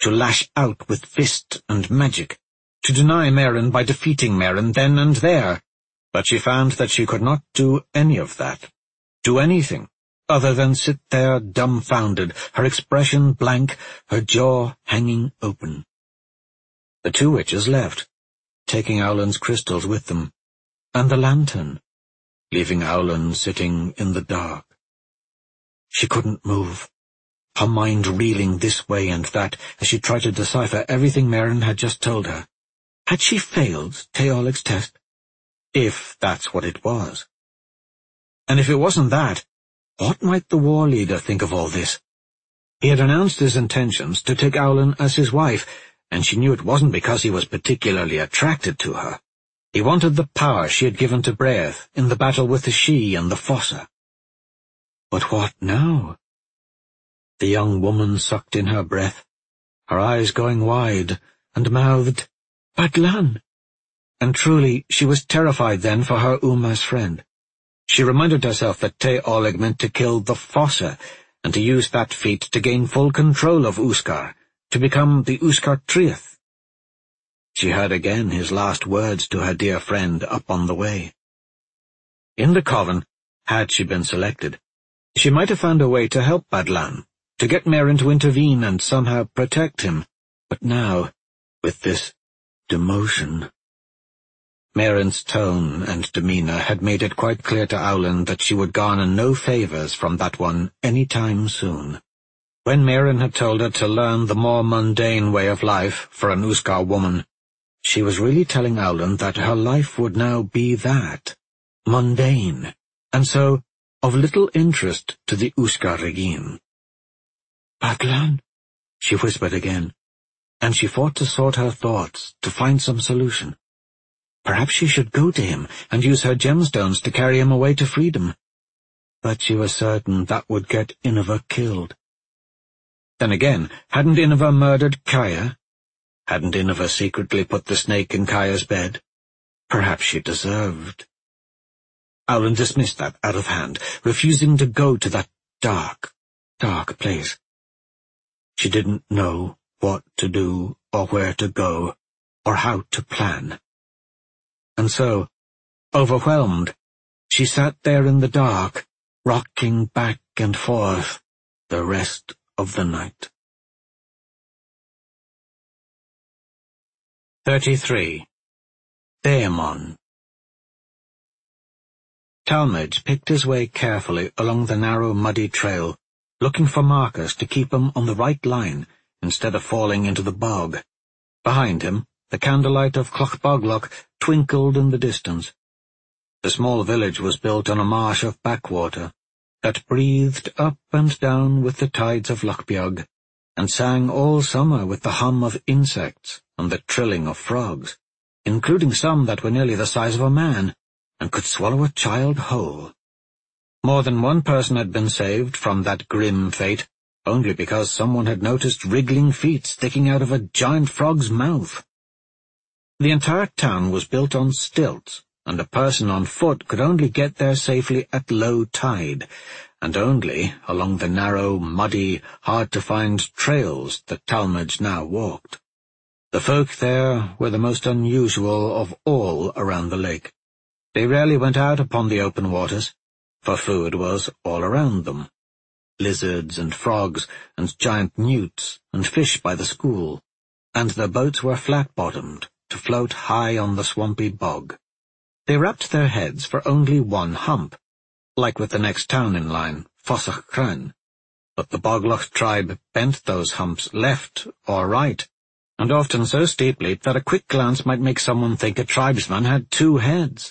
to lash out with fist and magic, to deny Merrin by defeating Merrin then and there, but she found that she could not do any of that, do anything, other than sit there dumbfounded, her expression blank, her jaw hanging open. The two witches left, taking Aulun's crystals with them, and the lantern, leaving Aulun sitting in the dark. She couldn't move, her mind reeling this way and that as she tried to decipher everything Merrin had just told her. Had she failed Teolig's test? If that's what it was. And if it wasn't that, what might the war leader think of all this? He had announced his intentions to take Aulun as his wife, and she knew it wasn't because he was particularly attracted to her. He wanted the power she had given to Breath in the battle with the Sidhe and the Fossa. But what now? The young woman sucked in her breath, her eyes going wide, and mouthed, "Badlan!" And truly she was terrified then for her Uma's friend. She reminded herself that Teolig meant to kill the Fossa, and to use that feat to gain full control of Uskar, to become the Uskar Triath. She heard again his last words to her dear friend up on the way. In the coven, had she been selected, she might have found a way to help Badlan, to get Merrin to intervene and somehow protect him, but now, with this demotion— Merrin's tone and demeanour had made it quite clear to Aulun that she would garner no favours from that one any time soon. When Merrin had told her to learn the more mundane way of life for an Uskar woman, she was really telling Aulun that her life would now be that, mundane, and so of little interest to the Uskar Regime. "Badlan," she whispered again, and she fought to sort her thoughts, to find some solution. Perhaps she should go to him and use her gemstones to carry him away to freedom. But she was certain that would get Inova killed. Then again, hadn't Inova murdered Kaya? Hadn't Inova secretly put the snake in Kaya's bed? Perhaps she deserved. Aulun dismissed that out of hand, refusing to go to that dark, dark place. She didn't know what to do, or where to go, or how to plan. And so, overwhelmed, she sat there in the dark, rocking back and forth the rest of the night. 33. Daemon. Talmadge picked his way carefully along the narrow muddy trail, looking for markers to keep him on the right line instead of falling into the bog. Behind him, the candlelight of Clochboglach twinkled in the distance. The small village was built on a marsh of backwater that breathed up and down with the tides of Lochbiog, and sang all summer with the hum of insects and the trilling of frogs, including some that were nearly the size of a man, and could swallow a child whole. More than one person had been saved from that grim fate, only because someone had noticed wriggling feet sticking out of a giant frog's mouth. The entire town was built on stilts, and a person on foot could only get there safely at low tide, and only along the narrow, muddy, hard-to-find trails that Talmadge now walked. The folk there were the most unusual of all around the lake. They rarely went out upon the open waters, for food was all around them. Lizards and frogs and giant newts and fish by the school, and their boats were flat-bottomed, to float high on the swampy bog. They wrapped their heads for only one hump, like with the next town in line, Fossach Cran, but the Boglach tribe bent those humps left or right, and often so steeply that a quick glance might make someone think a tribesman had two heads.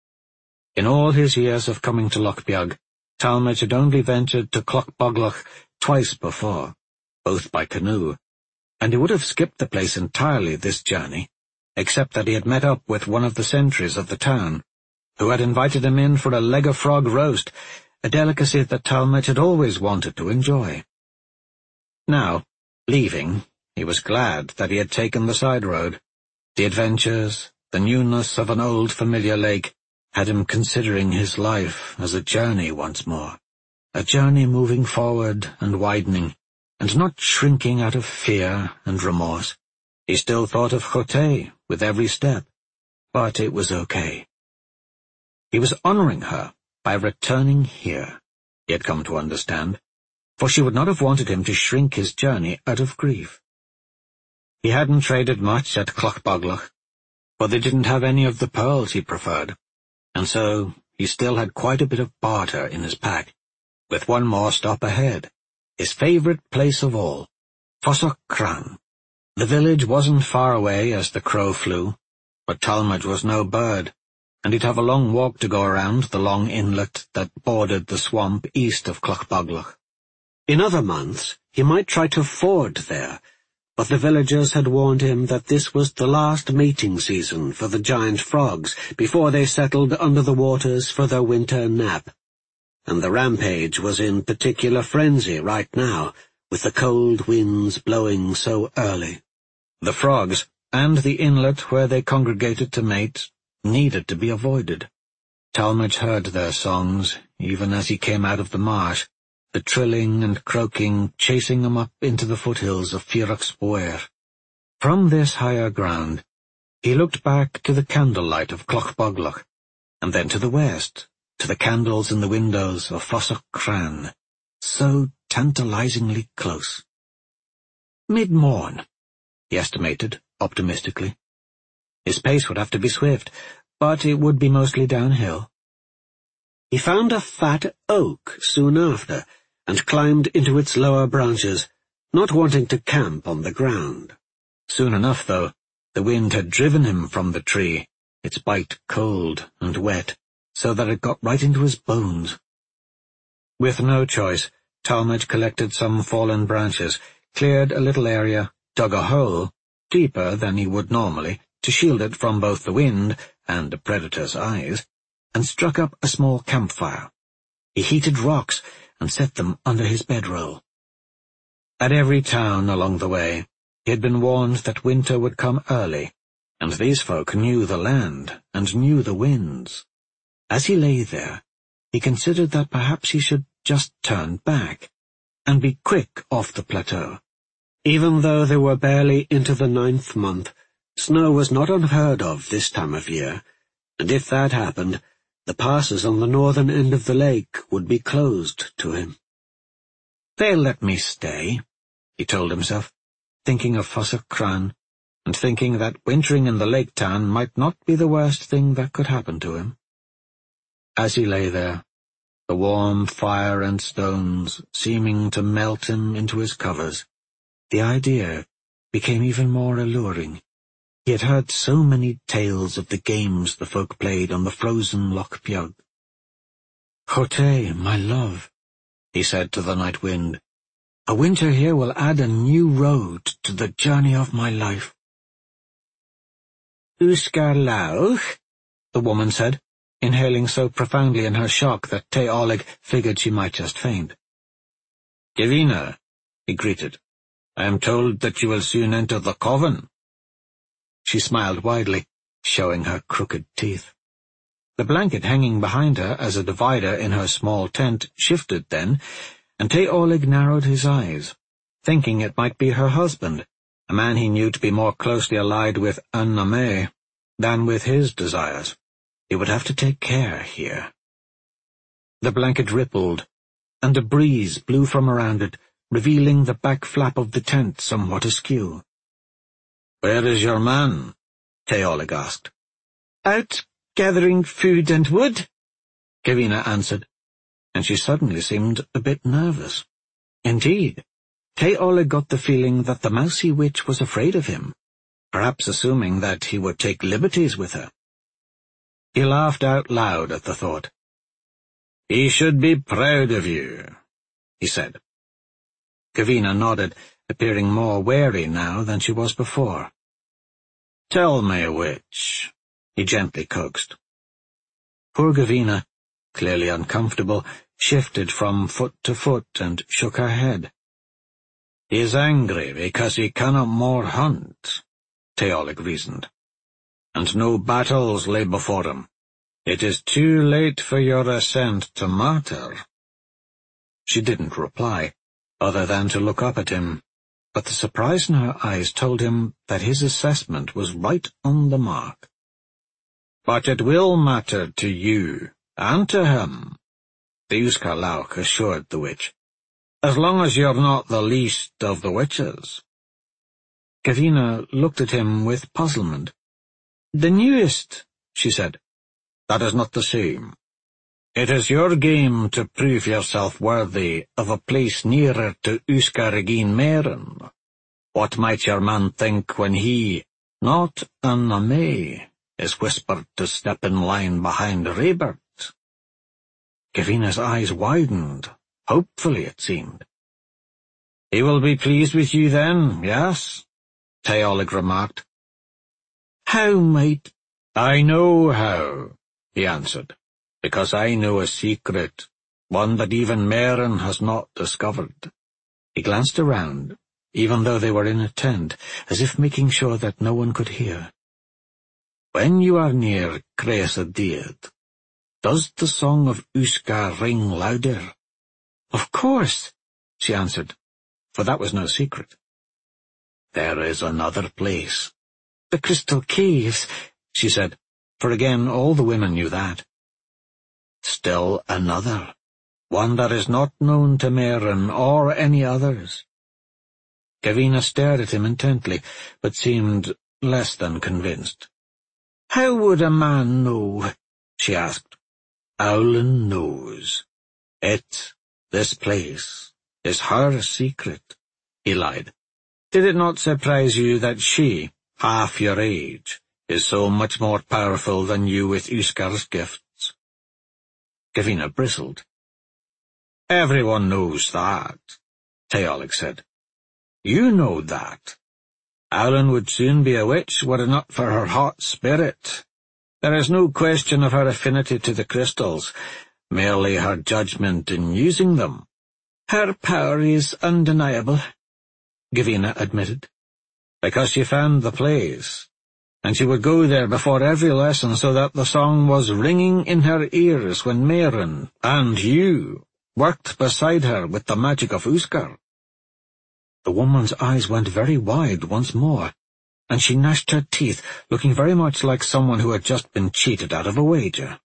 In all his years of coming to Lochbiog, Talmadge had only ventured to Clochboglach twice before, both by canoe, and he would have skipped the place entirely this journey, except that he had met up with one of the sentries of the town, who had invited him in for a leg of frog roast, a delicacy that Talmadge had always wanted to enjoy. Now, leaving, he was glad that he had taken the side road. The adventures, the newness of an old familiar lake, had him considering his life as a journey once more, a journey moving forward and widening, and not shrinking out of fear and remorse. He still thought of Chotei with every step, but it was okay. He was honoring her by returning here, he had come to understand, for she would not have wanted him to shrink his journey out of grief. He hadn't traded much at Clochbaglach, for they didn't have any of the pearls he preferred, and so he still had quite a bit of barter in his pack, with one more stop ahead, his favourite place of all, Fossach Cran. The village wasn't far away as the crow flew, but Talmadge was no bird, and he'd have a long walk to go around the long inlet that bordered the swamp east of Clochbaglach. In other months he might try to ford there, but the villagers had warned him that this was the last mating season for the giant frogs before they settled under the waters for their winter nap. And the rampage was in particular frenzy right now, with the cold winds blowing so early. The frogs, and the inlet where they congregated to mate, needed to be avoided. Talmadge heard their songs, even as he came out of the marsh, the trilling and croaking chasing him up into the foothills of Firoch's Boer. From this higher ground, he looked back to the candlelight of Clochbaglach, and then to the west, to the candles in the windows of Fossach Cran, so tantalizingly close. Mid-morn, he estimated, optimistically. His pace would have to be swift, but it would be mostly downhill. He found a fat oak soon after, and climbed into its lower branches, not wanting to camp on the ground. Soon enough, though, the wind had driven him from the tree, its bite cold and wet, so that it got right into his bones. With no choice, Talmadge collected some fallen branches, cleared a little area, dug a hole, deeper than he would normally, to shield it from both the wind and the predator's eyes, and struck up a small campfire. He heated rocks and set them under his bedroll. At every town along the way, he had been warned that winter would come early, and these folk knew the land and knew the winds. As he lay there, he considered that perhaps he should just turn back, and be quick off the plateau. Even though they were barely into the 9th month, snow was not unheard of this time of year, and if that happened, the passes on the northern end of the lake would be closed to him. "They'll let me stay," he told himself, thinking of Fossach Cran, and thinking that wintering in the lake town might not be the worst thing that could happen to him. As he lay there, the warm fire and stones seeming to melt him into his covers, the idea became even more alluring. He had heard so many tales of the games the folk played on the frozen Loch Piog. "Chotei, my love," he said to the night wind, "a winter here will add a new road to the journey of my life." "Uskar Lauch," the woman said, inhaling so profoundly in her shock that Te Oleg figured she might just faint. "Gavina," he greeted, "I am told that you will soon enter the coven." She smiled widely, showing her crooked teeth. The blanket hanging behind her as a divider in her small tent shifted then, and Te Oleg narrowed his eyes, thinking it might be her husband, a man he knew to be more closely allied with An-Nameh than with his desires. He would have to take care here. The blanket rippled, and a breeze blew from around it, revealing the back flap of the tent somewhat askew. "Where is your man?" Te Oleg asked. "Out gathering food and wood," Gavina answered, and she suddenly seemed a bit nervous. Indeed, Te Oleg got the feeling that the mousy witch was afraid of him, perhaps assuming that he would take liberties with her. He laughed out loud at the thought. "He should be proud of you," he said. Gavina nodded, appearing more wary now than she was before. "Tell me which," he gently coaxed. Poor Gavina, clearly uncomfortable, shifted from foot to foot and shook her head. "He is angry because he cannot more hunt," Te Oleg reasoned, "and no battles lay before him. It is too late for your ascent to matter." She didn't reply, other than to look up at him, but the surprise in her eyes told him that his assessment was right on the mark. "But it will matter to you, and to him," the Uskar Lauk assured the witch, "as long as you're not the least of the witches." Gavina looked at him with puzzlement. "The newest," she said. "That is not the same. It is your game to prove yourself worthy of a place nearer to Uskar Regin Meren. What might your man think when he, not Anna May, is whispered to step in line behind Raebert?" Gavina's eyes widened, hopefully it seemed. "He will be pleased with you then, yes?" Teolig remarked. "How might—" "I know how," he answered, "because I know a secret, one that even Meren has not discovered." He glanced around, even though they were in a tent, as if making sure that no one could hear. "When you are near Cres Diad, does the song of Uskar ring louder?" "Of course," she answered, for that was no secret. "There is another place." "The Crystal Caves," she said, for again all the women knew that. "Still another, one that is not known to Meren or any others." Gavina stared at him intently, but seemed less than convinced. "How would a man know?" she asked. "Aulin knows. This place, is her secret," he lied. "Did it not surprise you that she, half your age, is so much more powerful than you with Uskar's gifts?" Gavina bristled. "Everyone knows that," Teolig said. "You know that. Aulin would soon be a witch were it not for her hot spirit. There is no question of her affinity to the crystals, merely her judgment in using them." "Her power is undeniable," Gavina admitted. "Because she found the place, and she would go there before every lesson so that the song was ringing in her ears when Meren, and you, worked beside her with the magic of Uskar." The woman's eyes went very wide once more, and she gnashed her teeth, looking very much like someone who had just been cheated out of a wager.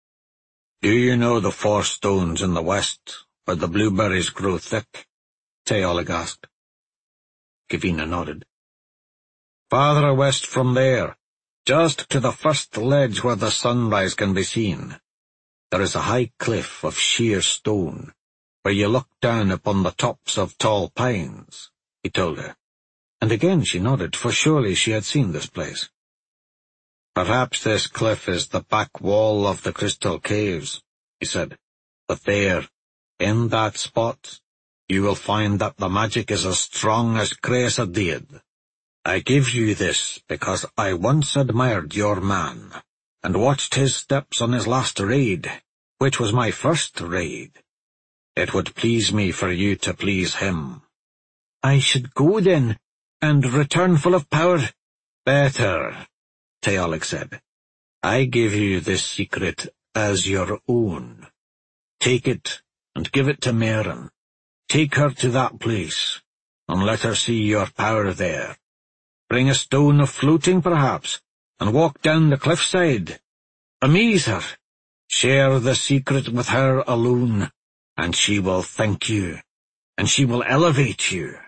"Do you know the 4 stones in the west, where the blueberries grow thick?" Teolig asked. Gavina nodded. "Farther west from there, just to the first ledge where the sunrise can be seen, there is a high cliff of sheer stone, where you look down upon the tops of tall pines," he told her. And again she nodded, for surely she had seen this place. "Perhaps this cliff is the back wall of the Crystal Caves," he said. "But there, in that spot, you will find that the magic is as strong as Cres Diad. I give you this because I once admired your man, and watched his steps on his last raid, which was my first raid. It would please me for you to please him." "I should go then, and return full of power." "Better," Teolig said. "I give you this secret as your own. Take it, and give it to Meren. Take her to that place, and let her see your power there. Bring a stone of floating, perhaps, and walk down the cliffside. Amaze her. Share the secret with her alone, and she will thank you, and she will elevate you."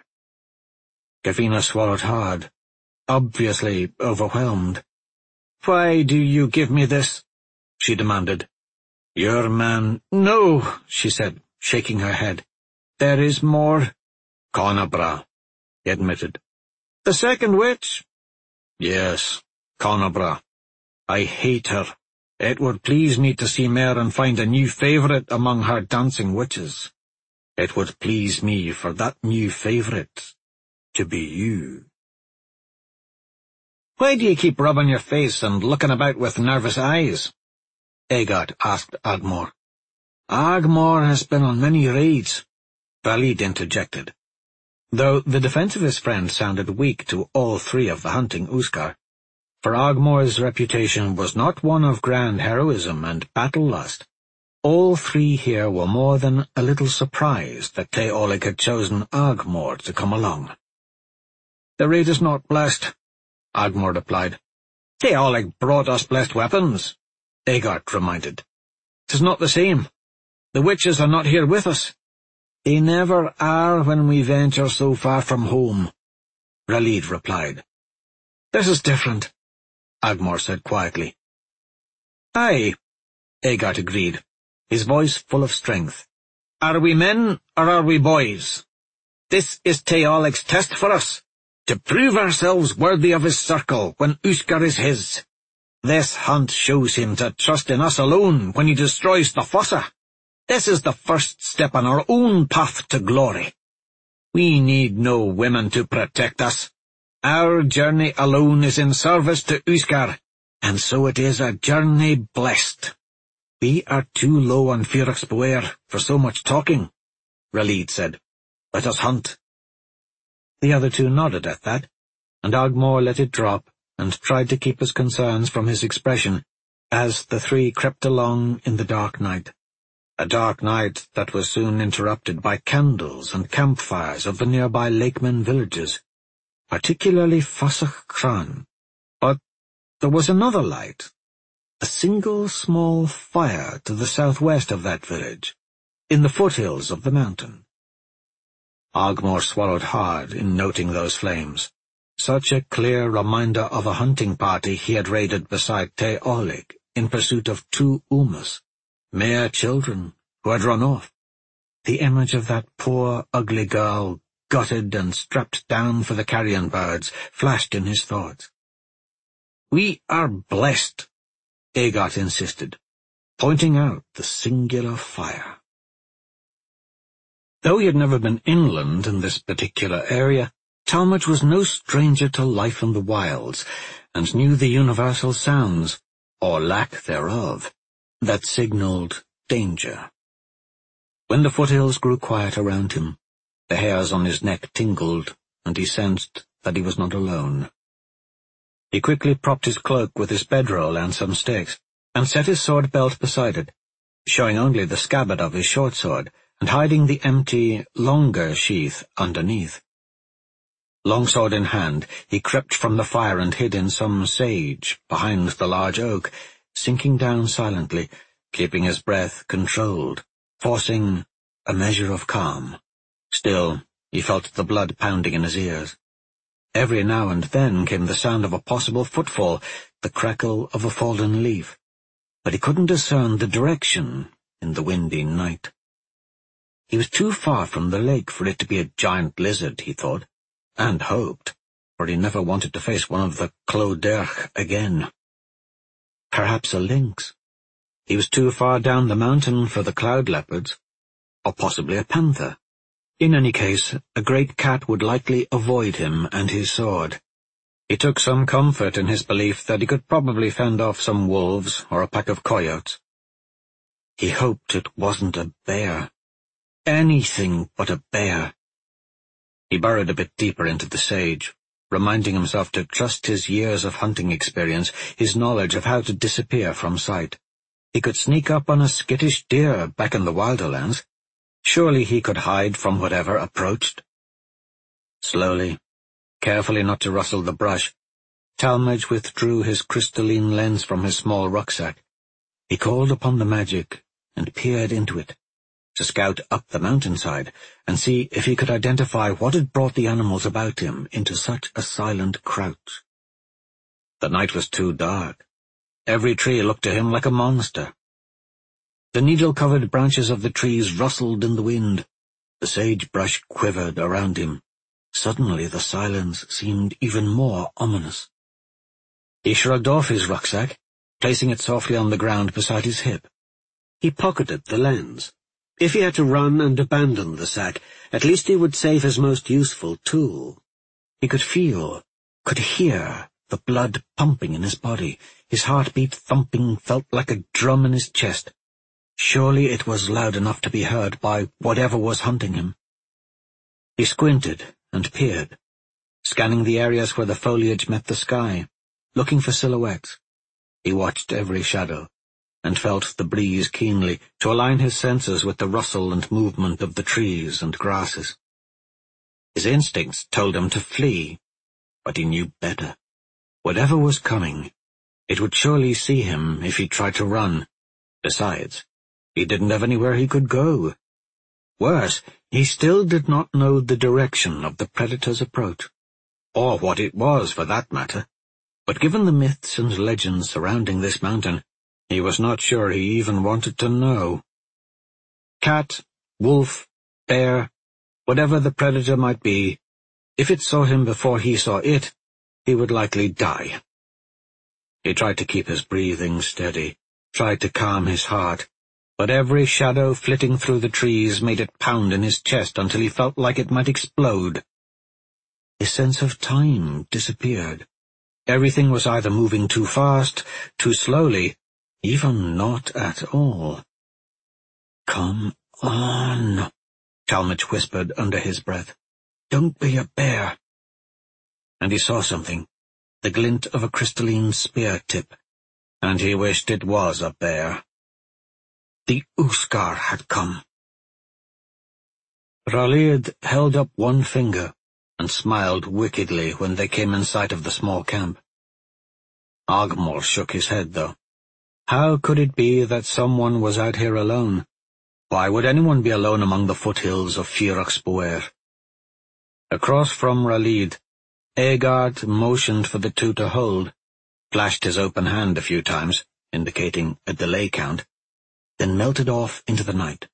Gavina swallowed hard, obviously overwhelmed. "Why do you give me this?" she demanded. "Your man—" "No," she said, shaking her head. "There is more." "Conabra," he admitted. "The second witch?" "Yes, Conabra. I hate her. It would please me to see Meren find a new favourite among her dancing witches. It would please me for that new favourite to be you." "Why do you keep rubbing your face and looking about with nervous eyes?" Aegard asked Agmor. "Agmor has been on many raids," Valid interjected. Though the defense of his friend sounded weak to all 3 of the hunting Uskar, for Agmor's reputation was not one of grand heroism and battle-lust. All three here were more than a little surprised that Te Oleg had chosen Agmor to come along. "The raid is not blessed," Agmor replied. "Te Oleg brought us blessed weapons," Agart reminded. "'Tis not the same. The witches are not here with us." "They never are when we venture so far from home," Raleed replied. "This is different," Agmor said quietly. "Aye," Agart agreed, his voice full of strength. "Are we men or are we boys? This is Te Oleg's test for us, to prove ourselves worthy of his circle when Uskar is his. This hunt shows him to trust in us alone when he destroys the fossa. This is the first step on our own path to glory. We need no women to protect us. Our journey alone is in service to Uskar, and so it is a journey blessed. We are too low on Firaxboer for so much talking," Raleed said. "Let us hunt." The other two nodded at that, and Agmor let it drop and tried to keep his concerns from his expression as the three crept along in the dark night. A dark night that was soon interrupted by candles and campfires of the nearby Lakemen villages, particularly Fasach Kran. But there was another light, a single small fire to the southwest of that village, in the foothills of the mountain. Agmor swallowed hard in noting those flames, such a clear reminder of a hunting party he had raided beside Te Oleg in pursuit of two Umas, mere children who had run off. The image of that poor, ugly girl, gutted and strapped down for the carrion birds, flashed in his thoughts. "We are blessed," Agart insisted, pointing out the singular fire. Though he had never been inland in this particular area, Talmadge was no stranger to life in the wilds, and knew the universal sounds, or lack thereof, that signalled danger. When the foothills grew quiet around him, the hairs on his neck tingled, and he sensed that he was not alone. He quickly propped his cloak with his bedroll and some sticks, and set his sword belt beside it, showing only the scabbard of his short sword, and hiding the empty, longer sheath underneath. Longsword in hand, he crept from the fire and hid in some sage behind the large oak, sinking down silently, keeping his breath controlled, forcing a measure of calm. Still, he felt the blood pounding in his ears. Every now and then came the sound of a possible footfall, the crackle of a fallen leaf, but he couldn't discern the direction in the windy night. He was too far from the lake for it to be a giant lizard, he thought, and hoped, for he never wanted to face one of the Cloderch again. Perhaps a lynx. He was too far down the mountain for the cloud leopards, or possibly a panther. In any case, a great cat would likely avoid him and his sword. He took some comfort in his belief that he could probably fend off some wolves or a pack of coyotes. He hoped it wasn't a bear. Anything but a bear. He burrowed a bit deeper into the sage, reminding himself to trust his years of hunting experience, his knowledge of how to disappear from sight. He could sneak up on a skittish deer back in the wilderlands. Surely he could hide from whatever approached. Slowly, carefully not to rustle the brush, Talmadge withdrew his crystalline lens from his small rucksack. He called upon the magic and peered into it, to scout up the mountainside and see if he could identify what had brought the animals about him into such a silent crouch. The night was too dark. Every tree looked to him like a monster. The needle-covered branches of the trees rustled in the wind. The sagebrush quivered around him. Suddenly the silence seemed even more ominous. He shrugged off his rucksack, placing it softly on the ground beside his hip. He pocketed the lens. If he had to run and abandon the sack, at least he would save his most useful tool. He could feel, could hear, the blood pumping in his body. His heartbeat thumping felt like a drum in his chest. Surely it was loud enough to be heard by whatever was hunting him. He squinted and peered, scanning the areas where the foliage met the sky, looking for silhouettes. He watched every shadow. and felt the breeze keenly to align his senses with the rustle and movement of the trees and grasses. His instincts told him to flee, but he knew better. Whatever was coming, it would surely see him if he tried to run. Besides, he didn't have anywhere he could go. Worse, he still did not know the direction of the predator's approach, or what it was for that matter. But given the myths and legends surrounding this mountain, he was not sure he even wanted to know. Cat, wolf, bear, whatever the predator might be, if it saw him before he saw it, he would likely die. He tried to keep his breathing steady, tried to calm his heart, but every shadow flitting through the trees made it pound in his chest until he felt like it might explode. His sense of time disappeared. Everything was either moving too fast, too slowly, even not at all. "Come on," Talmadge whispered under his breath. "Don't be a bear." And he saw something, the glint of a crystalline spear tip, and he wished it was a bear. The Uskar had come. R'lydd held up one finger and smiled wickedly when they came in sight of the small camp. Ogmore shook his head, though. How could it be that someone was out here alone? Why would anyone be alone among the foothills of Fírach's Bóir? Across from R'lydd, Agard motioned for the two to hold, flashed his open hand a few times, indicating a delay count, then melted off into the night.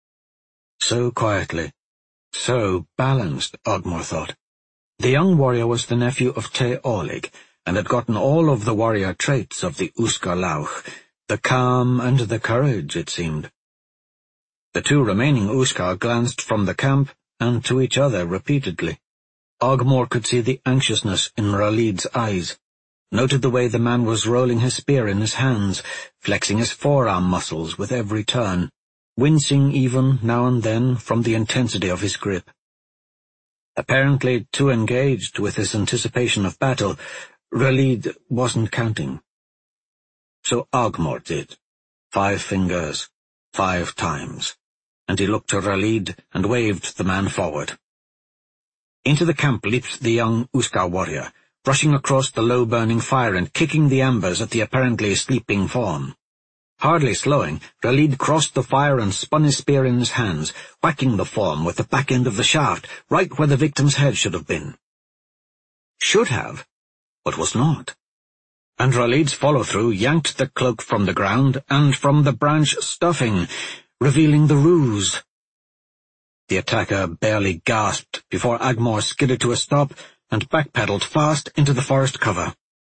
So quietly, so balanced, Ogmore thought. The young warrior was the nephew of Te Orlig, and had gotten all of the warrior traits of the Uskar Lauch, the calm and the courage, it seemed. The two remaining Uskar glanced from the camp and to each other repeatedly. Ogmore could see the anxiousness in R'lydd's eyes, noted the way the man was rolling his spear in his hands, flexing his forearm muscles with every turn, wincing even now and then from the intensity of his grip. Apparently too engaged with his anticipation of battle, R'lydd wasn't counting. So Ogmore did, 5 fingers, 5 times, and he looked to R'lydd and waved the man forward. Into the camp leaped the young Uskar warrior, rushing across the low-burning fire and kicking the embers at the apparently sleeping form. Hardly slowing, R'lydd crossed the fire and spun his spear in his hands, whacking the form with the back end of the shaft, right where the victim's head should have been. Should have, but was not. And R'lydd's follow-through yanked the cloak from the ground and from the branch stuffing, revealing the ruse. The attacker barely gasped before Ogmore skidded to a stop and backpedaled fast into the forest cover.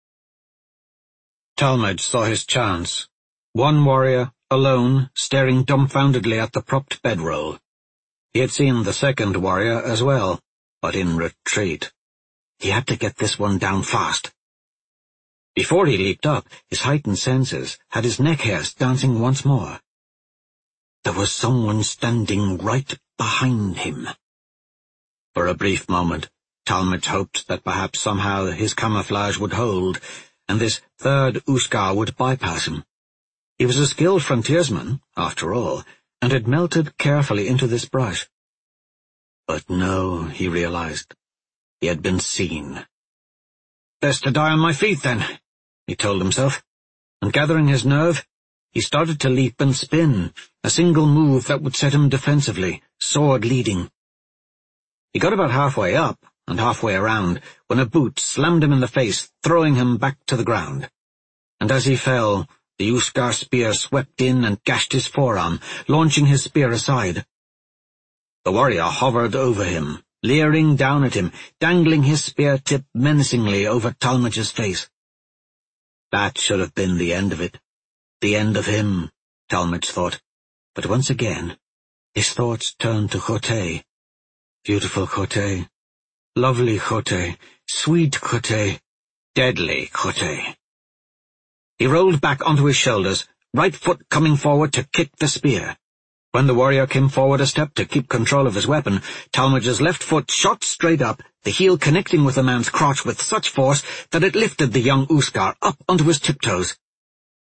Talmadge saw his chance. One warrior, alone, staring dumbfoundedly at the propped bedroll. He had seen the second warrior as well, but in retreat. He had to get this one down fast. Before he leaped up, his heightened senses had his neck hairs dancing once more. There was someone standing right behind him. For a brief moment, Talmadge hoped that perhaps somehow his camouflage would hold, and this third Uskar would bypass him. He was a skilled frontiersman, after all, and had melted carefully into this brush. But no, he realized. He had been seen. "Best to die on my feet, then," he told himself, and gathering his nerve, he started to leap and spin, a single move that would set him defensively, sword leading. He got about halfway up and halfway around when a boot slammed him in the face, throwing him back to the ground. And as he fell, the Uskar spear swept in and gashed his forearm, launching his spear aside. The warrior hovered over him, leering down at him, dangling his spear tip menacingly over Talmadge's face. That should have been the end of it. The end of him, Talmadge thought. But once again, his thoughts turned to Chotay. Beautiful Chotay. Lovely Chotay. Sweet Chotay. Deadly Chotay. He rolled back onto his shoulders, right foot coming forward to kick the spear. When the warrior came forward a step to keep control of his weapon, Talmadge's left foot shot straight up, the heel connecting with the man's crotch with such force that it lifted the young Uskar up onto his tiptoes.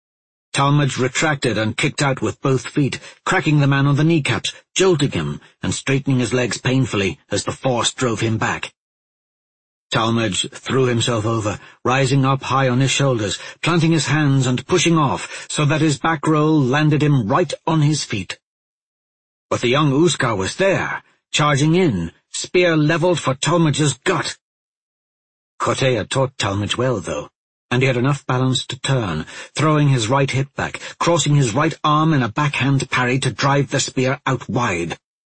Talmadge retracted and kicked out with both feet, cracking the man on the kneecaps, jolting him, and straightening his legs painfully as the force drove him back. Talmadge threw himself over, rising up high on his shoulders, planting his hands and pushing off so that his back roll landed him right on his feet. But the young Uskar was there, charging in, spear levelled for Talmadge's gut. Kotay had taught Talmadge well, though, and he had enough balance to turn, throwing his right hip back, crossing his right arm in a backhand parry to drive the spear out wide.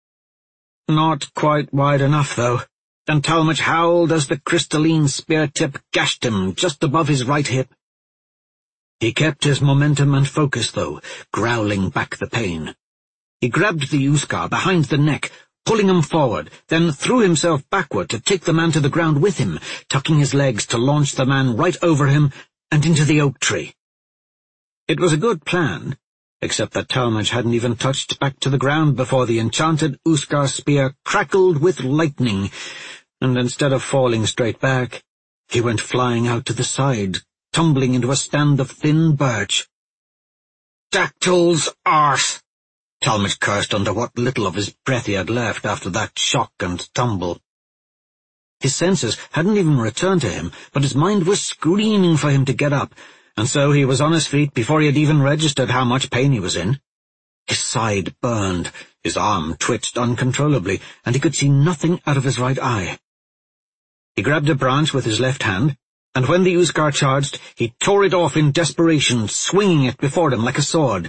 Not quite wide enough, though, and Talmadge howled as the crystalline spear tip gashed him just above his right hip. He kept his momentum and focus, though, growling back the pain. He grabbed the Uskar behind the neck, pulling him forward, then threw himself backward to take the man to the ground with him, tucking his legs to launch the man right over him and into the oak tree. It was a good plan, except that Talmadge hadn't even touched back to the ground before the enchanted Uskar spear crackled with lightning, and instead of falling straight back, he went flying out to the side, tumbling into a stand of thin birch. "Dactyl's arse!" Talmadge cursed under what little of his breath he had left after that shock and tumble. His senses hadn't even returned to him, but his mind was screaming for him to get up, and so he was on his feet before he had even registered how much pain he was in. His side burned, his arm twitched uncontrollably, and he could see nothing out of his right eye. He grabbed a branch with his left hand, and when the Uskar charged, he tore it off in desperation, swinging it before him like a sword.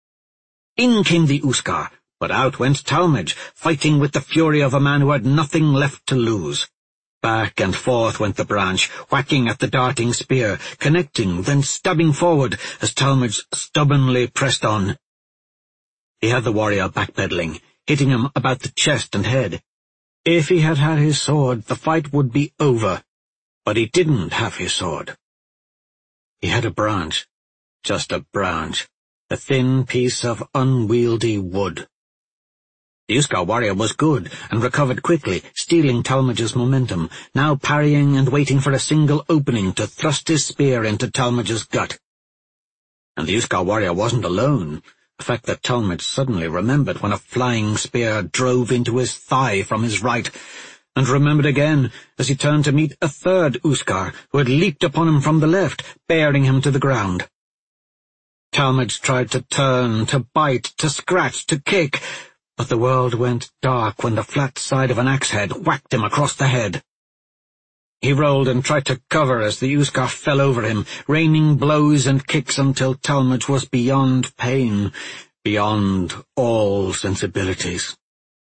In came the Uskar, but out went Talmadge, fighting with the fury of a man who had nothing left to lose. Back and forth went the branch, whacking at the darting spear, connecting, then stabbing forward as Talmadge stubbornly pressed on. He had the warrior backpedaling, hitting him about the chest and head. If he had had his sword, the fight would be over, but he didn't have his sword. He had a branch, just a branch. A thin piece of unwieldy wood. The Uskar warrior was good, and recovered quickly, stealing Talmadge's momentum, now parrying and waiting for a single opening to thrust his spear into Talmadge's gut. And the Uskar warrior wasn't alone, a fact that Talmadge suddenly remembered when a flying spear drove into his thigh from his right, and remembered again as he turned to meet a third Uskar who had leaped upon him from the left, bearing him to the ground. Talmadge tried to turn, to bite, to scratch, to kick, but the world went dark when the flat side of an axe head whacked him across the head. He rolled and tried to cover as the Uskar fell over him, raining blows and kicks until Talmadge was beyond pain, beyond all sensibilities.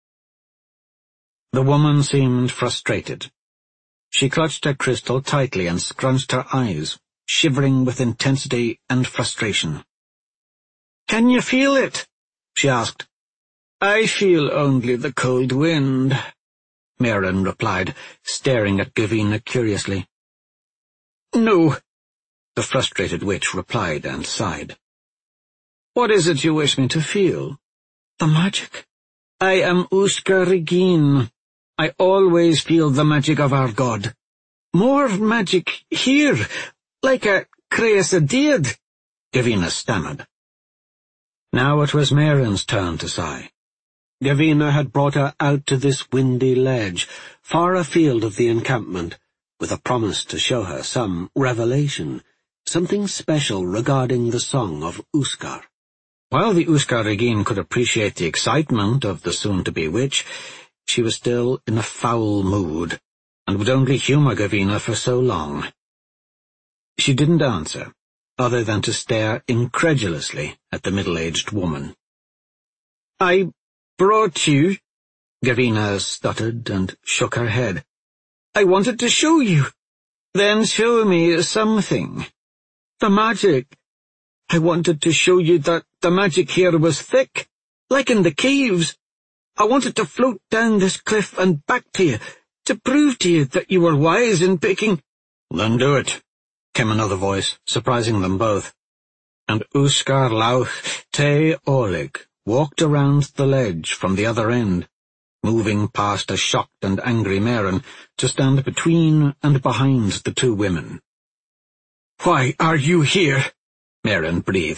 The woman seemed frustrated. She clutched her crystal tightly and scrunched her eyes, shivering with intensity and frustration. "Can you feel it?" she asked. "I feel only the cold wind," Merrin replied, staring at Gavina curiously. "No," the frustrated witch replied and sighed. "What is it you wish me to feel?" "The magic. I am Uskar Regin. I always feel the magic of our god. More magic here, like a Creasadid," Gavina stammered. Now it was Merrin's turn to sigh. Gavina had brought her out to this windy ledge, far afield of the encampment, with a promise to show her some revelation, something special regarding the song of Uskar. While the Uskar Regin could appreciate the excitement of the soon-to-be witch, she was still in a foul mood, and would only humour Gavina for so long. She didn't answer, other than to stare incredulously at the middle-aged woman. "I brought you," Gavina stuttered and shook her head. "I wanted to show you. Then show me something. The magic. I wanted to show you that the magic here was thick, like in the caves. I wanted to float down this cliff and back to you, to prove to you that you were wise in picking—" "Then do it," came another voice, surprising them both, and Uskar Lauch Te Oleg walked around the ledge from the other end, moving past a shocked and angry Merrin to stand between and behind the two women. "Why are you here?" Merrin breathed.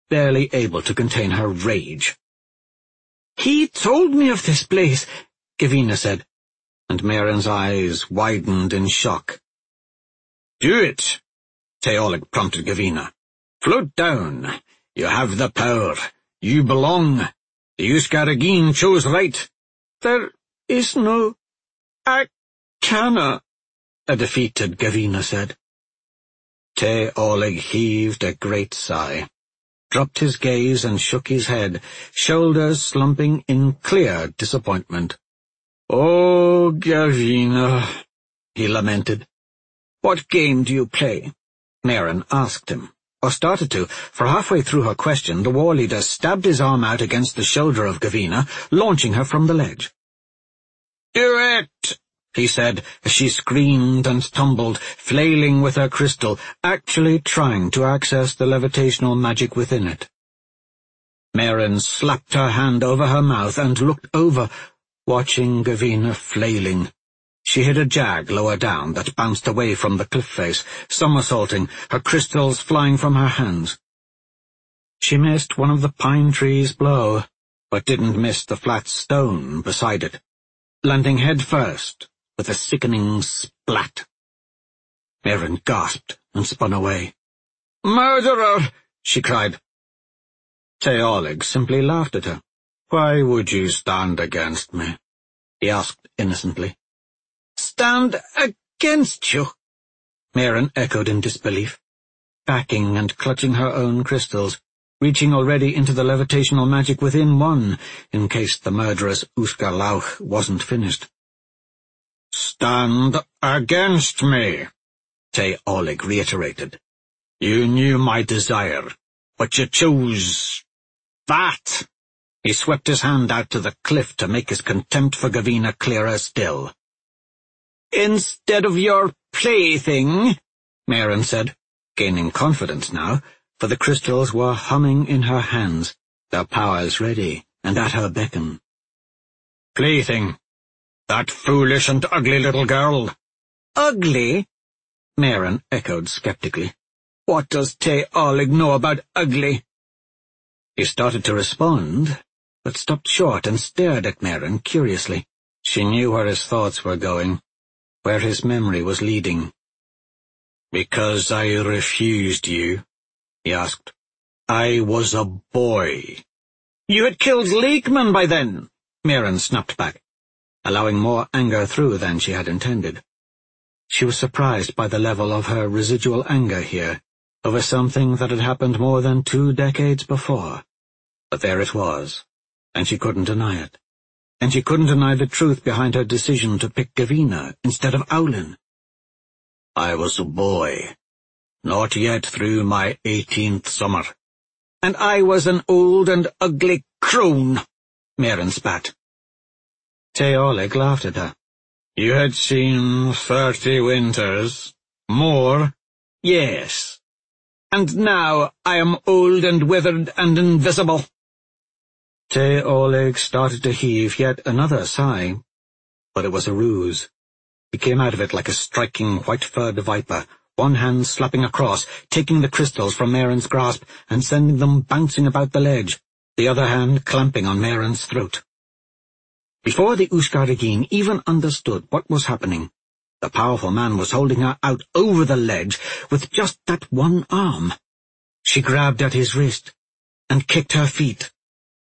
barely able to contain her rage. "He told me of this place," Gavina said, and Merrin's eyes widened in shock. "Do it," Te Oleg prompted Gavina. "Float down. You have the power. You belong. The Usgaragin chose right." "There is no Akana," a defeated Gavina said. Te Oleg heaved a great sigh, dropped his gaze and shook his head, shoulders slumping in clear disappointment. "Oh, Gavina," he lamented. "What game do you play?" Merrin asked him, or started to, for halfway through her question the war leader stabbed his arm out against the shoulder of Gavina, launching her from the ledge. "Do it!" he said, as she screamed and tumbled, flailing with her crystal, actually trying to access the levitational magic within it. Merrin slapped her hand over her mouth and looked over, watching Gavina flailing. She hit a jag lower down that bounced away from the cliff face, somersaulting, her crystals flying from her hands. She missed one of the pine trees' blow, but didn't miss the flat stone beside it, landing head first with a sickening splat. Merrin gasped and spun away. "Murderer!" she cried. Te Oleg simply laughed at her. "Why would you stand against me?" he asked innocently. "Stand against you?" Merrin echoed in disbelief, backing and clutching her own crystals, reaching already into the levitational magic within one, in case the murderous Uskar Lauch wasn't finished. "Stand against me," Te Oleg reiterated. "You knew my desire, but you chose that." He swept his hand out to the cliff to make his contempt for Gavina clearer still. "Instead of your plaything," Merrin said, gaining confidence now, for the crystals were humming in her hands, their powers ready and at her beckon. "Plaything? That foolish and ugly little girl." "Ugly?" Merrin echoed skeptically. "What does Te Oleg know about ugly?" He started to respond, but stopped short and stared at Merrin curiously. She knew where his thoughts were going, where his memory was leading. "Because I refused you?" he asked. "I was a boy." "You had killed Lakeman by then," Merrin snapped back, allowing more anger through than she had intended. She was surprised by the level of her residual anger here, over something that had happened more than 2 decades before. But there it was, and she couldn't deny it. And she couldn't deny the truth behind her decision to pick Gavina instead of Aulin. "I was a boy, not yet through my 18th summer." "And I was an old and ugly crone," Merrin spat. Te Oleg laughed at her. "You had seen 30 winters. More?" "Yes. And now I am old and withered and invisible." Te Oleg started to heave yet another sigh, but it was a ruse. He came out of it like a striking white-furred viper, one hand slapping across, taking the crystals from Merrin's grasp and sending them bouncing about the ledge, the other hand clamping on Merrin's throat. Before the Usgaragin even understood what was happening, the powerful man was holding her out over the ledge with just that one arm. She grabbed at his wrist and kicked her feet.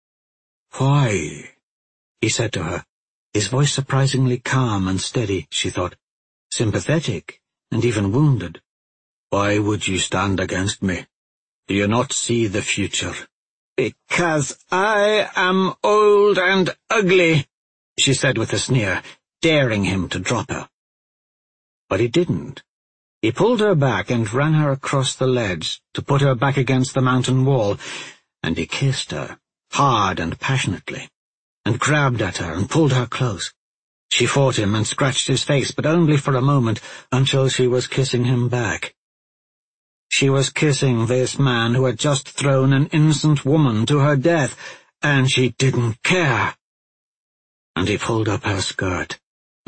"Why?" he said to her, his voice surprisingly calm and steady, she thought, sympathetic and even wounded. "Why would you stand against me? Do you not see the future?" "Because I am old and ugly," she said with a sneer, daring him to drop her. But he didn't. He pulled her back and ran her across the ledge to put her back against the mountain wall, and he kissed her, hard and passionately, and grabbed at her and pulled her close. She fought him and scratched his face, but only for a moment, until she was kissing him back. She was kissing this man who had just thrown an innocent woman to her death, and she didn't care. And he pulled up her skirt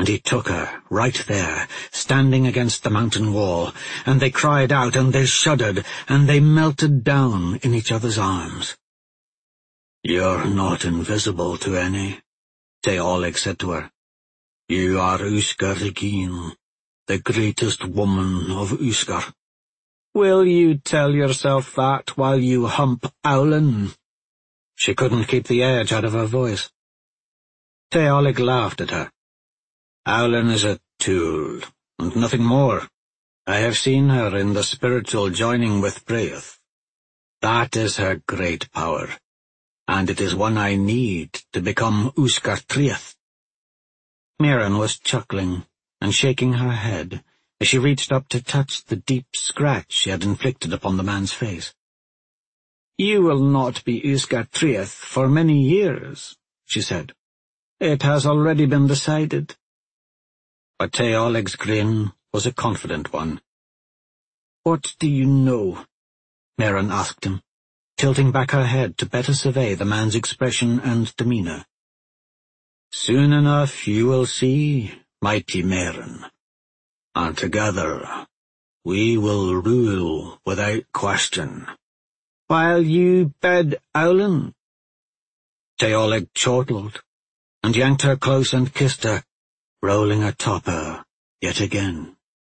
and he took her, right there, standing against the mountain wall, and they cried out, and they shuddered, and they melted down in each other's arms. "You're not invisible to any," Te Oleg said to her. "You are Uskar Regin, the greatest woman of Uskar." "Will you tell yourself that while you hump Aulin?" She couldn't keep the edge out of her voice. Te Oleg laughed at her. "Aulin is a tool, and nothing more. I have seen her in the spiritual joining with Breath. That is her great power, and it is one I need to become Uskar Triath." Merrin was chuckling and shaking her head as she reached up to touch the deep scratch she had inflicted upon the man's face. "You will not be Uskar Triath for many years," she said. "It has already been decided." But Te Oleg's grin was a confident one. "What do you know?" Merrin asked him, tilting back her head to better survey the man's expression and demeanor. "Soon enough you will see, mighty Merrin, and together we will rule without question." "While you bed Aulin?" Te Oleg chortled, and yanked her close and kissed her, rolling atop her yet again.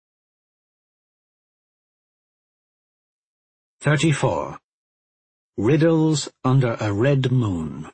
34. Riddles under a Red Moon.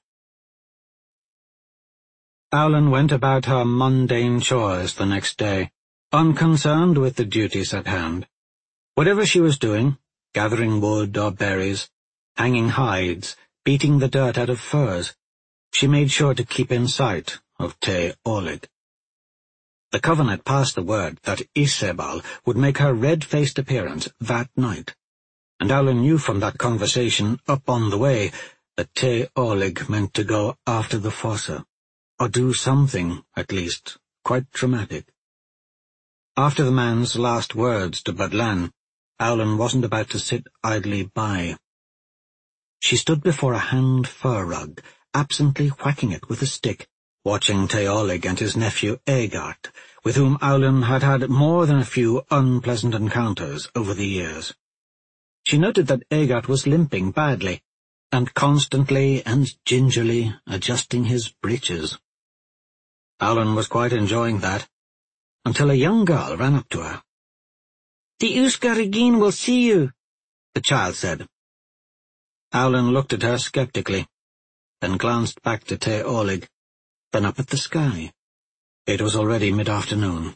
Aulin went about her mundane chores the next day, unconcerned with the duties at hand. Whatever she was doing, gathering wood or berries, hanging hides, beating the dirt out of furs, she made sure to keep in sight of Te Oleg. The Coven had passed the word that Isebal would make her red-faced appearance that night, and Aulin knew from that conversation up on the way that Te Oleg meant to go after the Fossa, or do something, at least, quite dramatic. After the man's last words to Badlan, Aulin wasn't about to sit idly by. She stood before a hand fur rug, absently whacking it with a stick, watching Te Oleg and his nephew Agart, with whom Aulin had had more than a few unpleasant encounters over the years. She noted that Agart was limping badly, and constantly and gingerly adjusting his breeches. Aulin was quite enjoying that, until a young girl ran up to her. "The Uskar Regin will see you," the child said. Aulin looked at her skeptically, then glanced back to Te Oleg, then up at the sky. It was already mid-afternoon.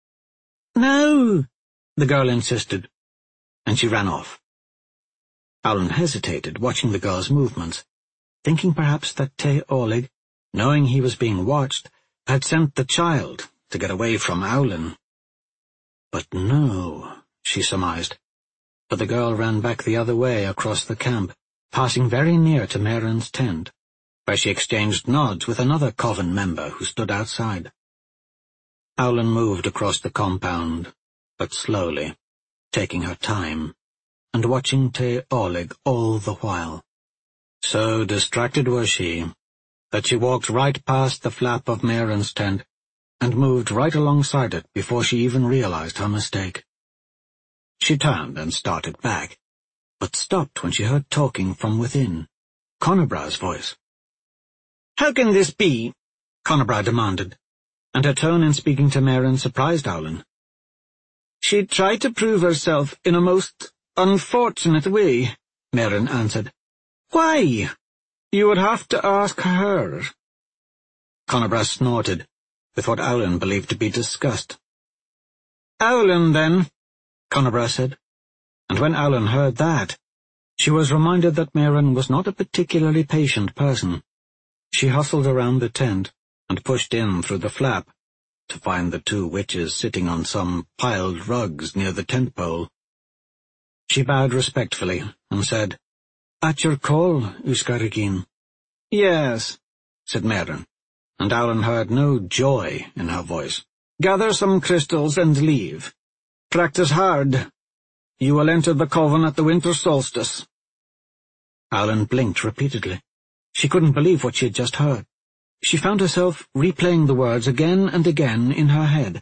"No," the girl insisted, and she ran off. Aulin hesitated, watching the girl's movements, thinking perhaps that Te Oleg, knowing he was being watched, had sent the child to get away from Aulin. But no, she surmised, for the girl ran back the other way across the camp, passing very near to Merrin's tent, where she exchanged nods with another Coven member who stood outside. Aulin moved across the compound, but slowly, taking her time, and watching Te Oleg all the while. So distracted was she, that she walked right past the flap of Merrin's tent, and moved right alongside it before she even realized her mistake. She turned and started back, but stopped when she heard talking from within, Conobra's voice. "How can this be?" Conobra demanded, and her tone in speaking to Merrin surprised Aulin. "She tried to prove herself in a most unfortunate way," Merrin answered. "Why? You would have to ask her." Conobra snorted, with what Aulin believed to be disgust. "Aulin, then," Conobra said, and when Aulin heard that, she was reminded that Merrin was not a particularly patient person. She hustled around the tent and pushed in through the flap to find the two witches sitting on some piled rugs near the tent pole. She bowed respectfully and said, "At your call, Uskar Regin." "Yes," said Merrin, and Aulin heard no joy in her voice. "Gather some crystals and leave. Practice hard. You will enter the Coven at the winter solstice." Aulin blinked repeatedly. She couldn't believe what she had just heard. She found herself replaying the words again and again in her head.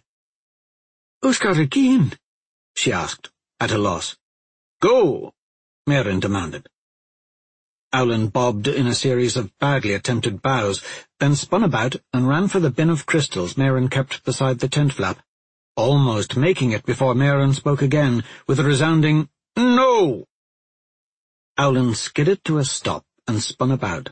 "Uskar she asked, at a loss. "Go," Mairen demanded. Aulin bobbed in a series of badly attempted bows, then spun about and ran for the bin of crystals Mairen kept beside the tent flap, almost making it before Mairen spoke again, with a resounding, "No!" Aulin skidded to a stop and spun about.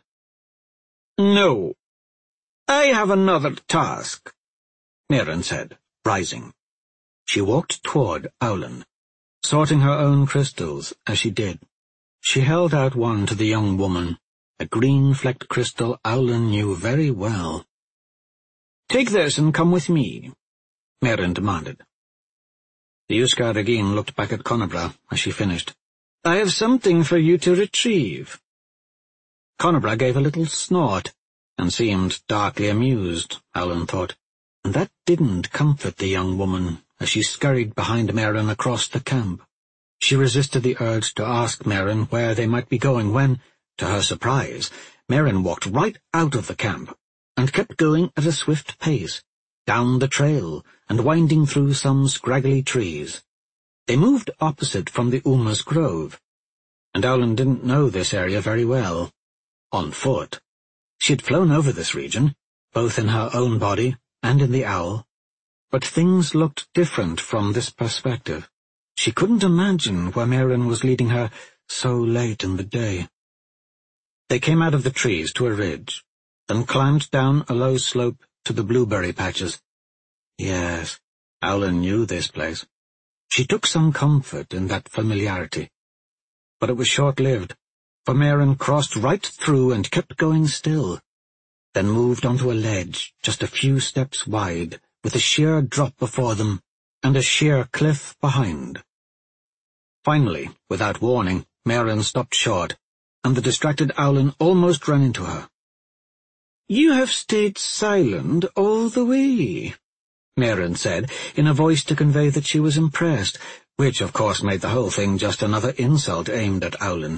"No. I have another task," Mairen said, rising. She walked toward Aulin, sorting her own crystals as she did. She held out one to the young woman, a green-flecked crystal Aulin knew very well. "Take this and come with me," Mairen demanded. The Uskar Egin looked back at Conabra as she finished. "I have something for you to retrieve." Conabra gave a little snort, and seemed darkly amused, Aulin thought, and that didn't comfort the young woman as she scurried behind Mairen across the camp. She resisted the urge to ask Mairen where they might be going when, to her surprise, Mairen walked right out of the camp and kept going at a swift pace, down the trail and winding through some scraggly trees. They moved opposite from the Uma's Grove, and Aulin didn't know this area very well. On foot. She had flown over this region, both in her own body and in the owl, but things looked different from this perspective. She couldn't imagine where Mairen was leading her so late in the day. They came out of the trees to a ridge, then climbed down a low slope to the blueberry patches. Yes, Aulin knew this place. She took some comfort in that familiarity. But it was short-lived, for Mairen crossed right through and kept going still, then moved onto a ledge just a few steps wide, with a sheer drop before them and a sheer cliff behind. Finally, without warning, Mairen stopped short, and the distracted Aulin almost ran into her. "You have stayed silent all the way," Mairen said, in a voice to convey that she was impressed, which of course made the whole thing just another insult aimed at Aulin.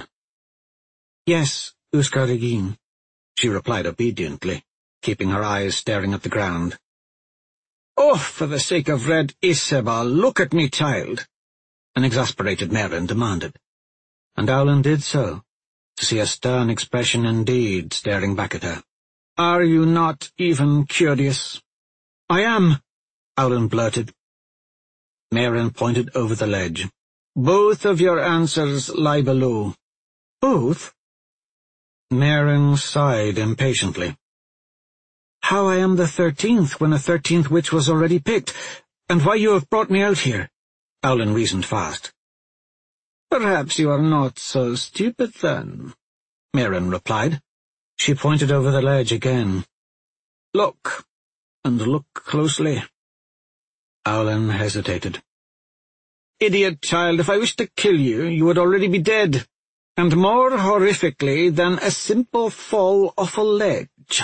"Yes, Uskar Egin," she replied obediently, keeping her eyes staring at the ground. "Oh, for the sake of Red Isebal, look at me, child," an exasperated Mairen demanded, and Aulin did so, to see a stern expression indeed staring back at her. "Are you not even curious?" "I am," Aulin blurted. Mairen pointed over the ledge. "Both of your answers lie below." "Both?" Mairen sighed impatiently. "How I am the 13th when a 13th witch was already picked, and why you have brought me out here," Aulin reasoned fast. "Perhaps you are not so stupid, then," Mairen replied. She pointed over the ledge again. "Look, and look closely." Aulin hesitated. "Idiot child, if I wished to kill you, you would already be dead, and more horrifically than a simple fall off a ledge."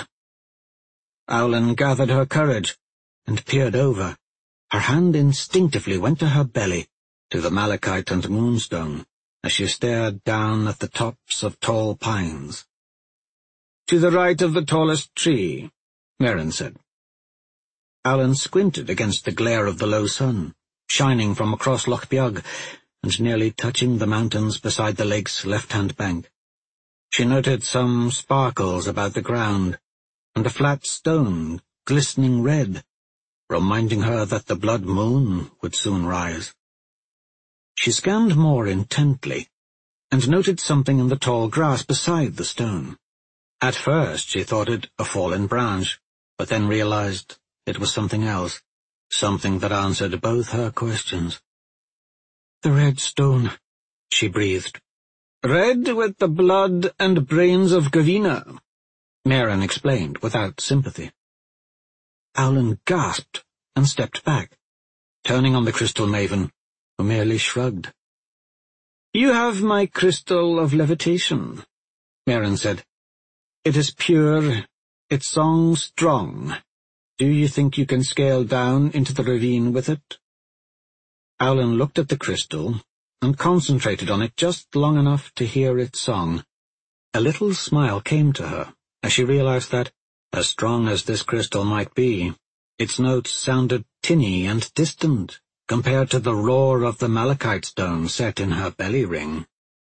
Aulin gathered her courage and peered over. Her hand instinctively went to her belly, to the malachite and moonstone, as she stared down at the tops of tall pines. "To the right of the tallest tree," Mairen said. Aulin squinted against the glare of the low sun, shining from across Loch Biog, and nearly touching the mountains beside the lake's left-hand bank. She noted some sparkles about the ground, and a flat stone glistening red, reminding her that the blood moon would soon rise. She scanned more intently, and noted something in the tall grass beside the stone. At first she thought it a fallen branch, but then realized it was something else, something that answered both her questions. "The red stone," she breathed. "Red with the blood and brains of Gavina," Mairen explained without sympathy. Aulin gasped and stepped back, turning on the crystal maven, who merely shrugged. "You have my crystal of levitation," Mairen said. "It is pure, its song strong. Do you think you can scale down into the ravine with it?" Aulin looked at the crystal and concentrated on it just long enough to hear its song. A little smile came to her as she realized that, As strong as this crystal might be, its notes sounded tinny and distant compared to the roar of the malachite stone set in her belly ring.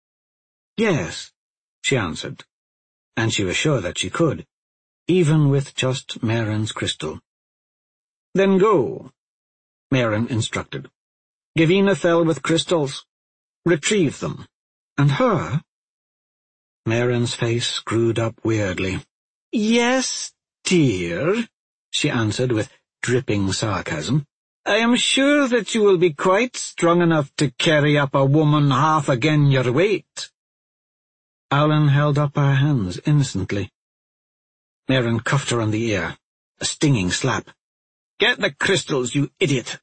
"Yes," she answered, and she was sure that she could, even with just Merrin's crystal. "Then go," Merrin instructed. "Gavina fell with crystals. Retrieve them. And her?" Merrin's face screwed up weirdly. "Yes, dear," she answered with dripping sarcasm. "I am sure that you will be quite strong enough to carry up a woman half again your weight." Aulin held up her hands innocently. Merrin cuffed her on the ear, a stinging slap. "Get the crystals, you idiot!"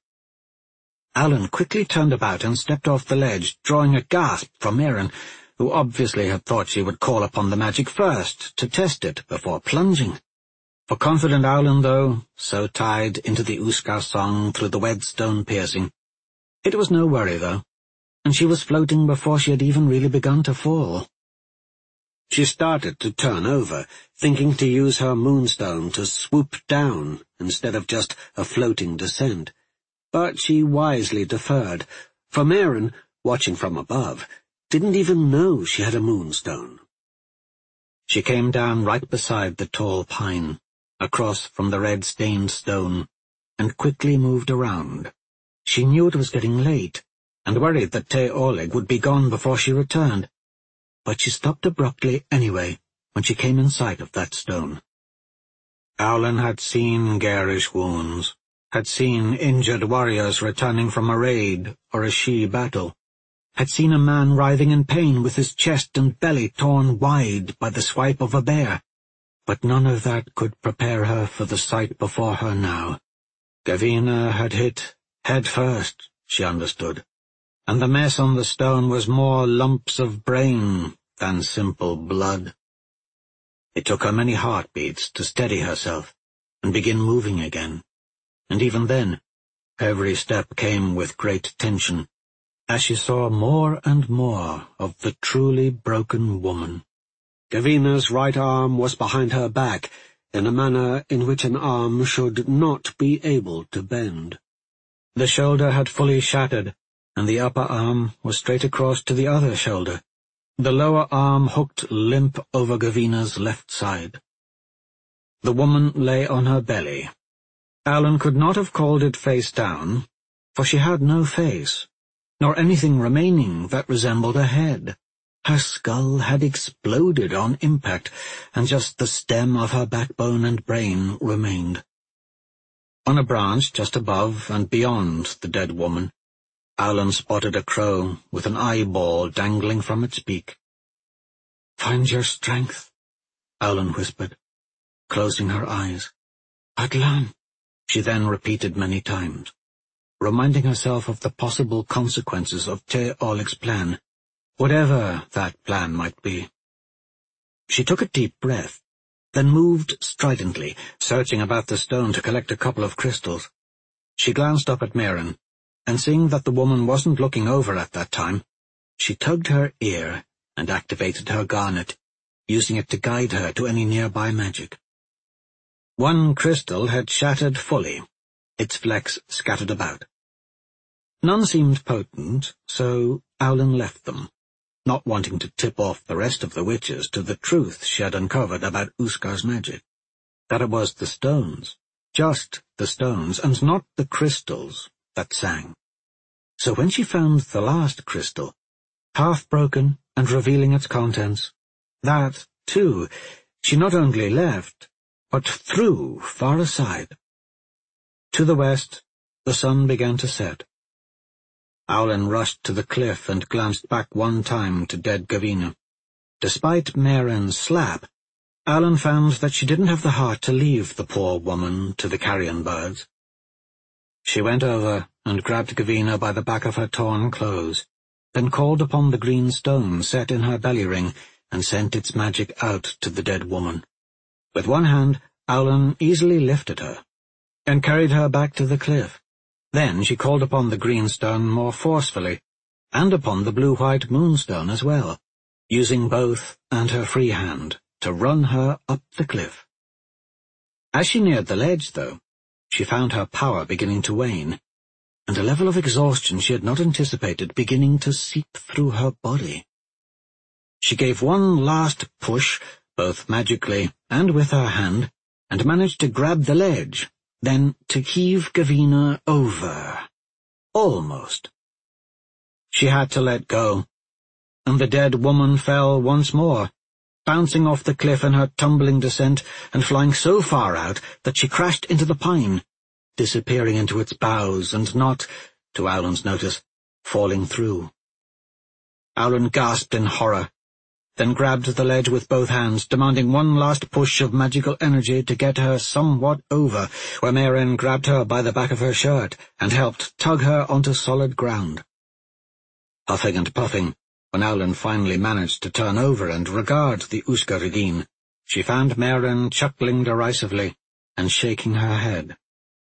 Aulin quickly turned about and stepped off the ledge, drawing a gasp from Merrin, who obviously had thought she would call upon the magic first to test it before plunging. For confident Aulin, though, so tied into the Uskar song through the whetstone piercing, it was no worry, though, and she was floating before she had even really begun to fall. She started to turn over, thinking to use her moonstone to swoop down instead of just a floating descent, but she wisely deferred, for Merrin, watching from above, didn't even know she had a moonstone. She came down right beside the tall pine, across from the red-stained stone, and quickly moved around. She knew it was getting late, and worried that Te Oleg would be gone before she returned, but she stopped abruptly anyway when she came in sight of that stone. Aulin had seen garish wounds, had seen injured warriors returning from a raid or a Shi battle, had seen a man writhing in pain with his chest and belly torn wide by the swipe of a bear, but none of that could prepare her for the sight before her now. Gavina had hit head first, she understood, and the mess on the stone was more lumps of brain than simple blood. It took her many heartbeats to steady herself and begin moving again, and even then, every step came with great tension, as she saw more and more of the truly broken woman. Gavina's right arm was behind her back, in a manner in which an arm should not be able to bend. The shoulder had fully shattered, and the upper arm was straight across to the other shoulder, the lower arm hooked limp over Gavina's left side. The woman lay on her belly. Aulin could not have called it face down, for she had no face, nor anything remaining that resembled a head. Her skull had exploded on impact, and just the stem of her backbone and brain remained. On a branch just above and beyond the dead woman, Aulin spotted a crow with an eyeball dangling from its beak. "Find your strength," Aulin whispered, closing her eyes. "Atlan," she then repeated many times, reminding herself of the possible consequences of Te Oleg's plan, whatever that plan might be. She took a deep breath, then moved stridently, searching about the stone to collect a couple of crystals. She glanced up at Merrin, and seeing that the woman wasn't looking over at that time, she tugged her ear and activated her garnet, using it to guide her to any nearby magic. One crystal had shattered fully, its flecks scattered about. None seemed potent, so Aulin left them, not wanting to tip off the rest of the witches to the truth she had uncovered about Uskar's magic, that it was the stones, just the stones, and not the crystals, that sang. So when she found the last crystal, half-broken and revealing its contents, that, too, she not only left, but threw far aside. To the west, the sun began to set. Aulin rushed to the cliff and glanced back one time to dead Gavina. Despite Merrin's slap, Aulin found that she didn't have the heart to leave the poor woman to the carrion birds. She went over and grabbed Gavina by the back of her torn clothes, then called upon the green stone set in her belly ring and sent its magic out to the dead woman. With one hand, Aulin easily lifted her and carried her back to the cliff. Then she called upon the green stone more forcefully, and upon the blue-white moonstone as well, using both and her free hand to run her up the cliff. As she neared the ledge, though, she found her power beginning to wane, and a level of exhaustion she had not anticipated beginning to seep through her body. She gave one last push, both magically and with her hand, and managed to grab the ledge, then to heave Gavina over. Almost. She had to let go, and the dead woman fell once more, bouncing off the cliff in her tumbling descent and flying so far out that she crashed into the pine, disappearing into its boughs and not, to Aulin's notice, falling through. Aulin gasped in horror, then grabbed the ledge with both hands, demanding one last push of magical energy to get her somewhat over, where Mairen grabbed her by the back of her shirt and helped tug her onto solid ground. Puffing and puffing, when Aulin finally managed to turn over and regard the Uska-Regin, she found Mairen chuckling derisively and shaking her head.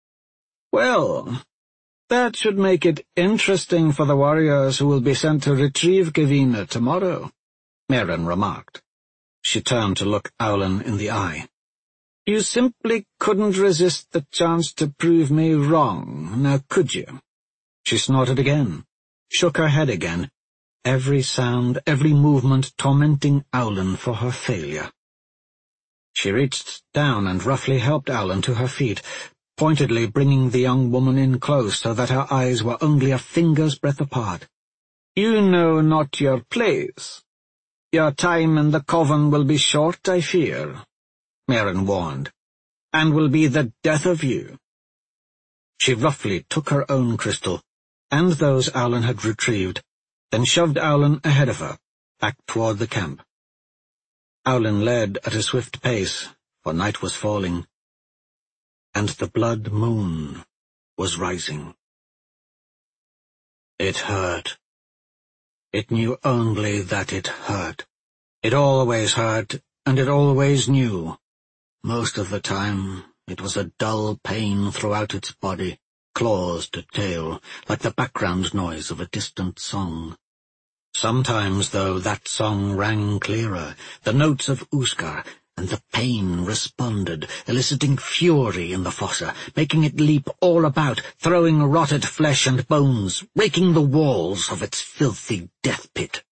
"Well, that should make it interesting for the warriors who will be sent to retrieve Gavina tomorrow," Mairen remarked. She turned to look Aulin in the eye. "You simply couldn't resist the chance to prove me wrong, now could you?" She snorted again, shook her head again, every sound, every movement tormenting Aulin for her failure. She reached down and roughly helped Aulin to her feet, pointedly bringing the young woman in close so that her eyes were only a finger's breadth apart. "You know not your place. Your time in the coven will be short, I fear," Mairen warned, "and will be the death of you." She roughly took her own crystal, and those Aulin had retrieved, then shoved Aulin ahead of her, back toward the camp. Aulin led at a swift pace, for night was falling, and the blood moon was rising. It hurt. It knew only that it hurt. It always hurt, and it always knew. Most of the time, it was a dull pain throughout its body, claws to tail, like the background noise of a distant song. Sometimes, though, that song rang clearer, the notes of Uskar, and the pain responded, eliciting fury in the fossa, making it leap all about, throwing rotted flesh and bones, raking the walls of its filthy death-pit.